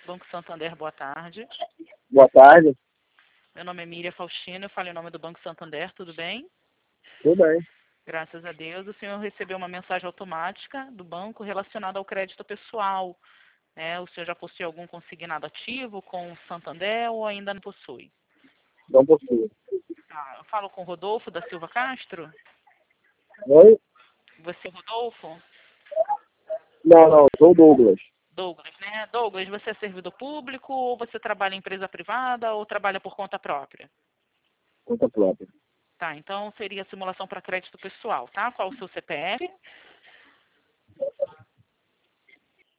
Banco Santander, boa tarde. Boa tarde. Meu nome é Miriam Faustino, eu falo em nome do Banco Santander, tudo bem? Tudo bem. Graças a Deus. O senhor recebeu uma mensagem automática do banco relacionada ao crédito pessoal. O senhor já possui algum consignado ativo com o Santander ou ainda não possui? Não possui. Eu falo com o Rodolfo da Silva Castro? Oi? Você, Rodolfo? Não, sou o Douglas. Douglas, né? Douglas, você é servidor público ou você trabalha em empresa privada ou trabalha por conta própria? Conta própria. Tá, então seria simulação para crédito pessoal, tá? Qual o seu CPF?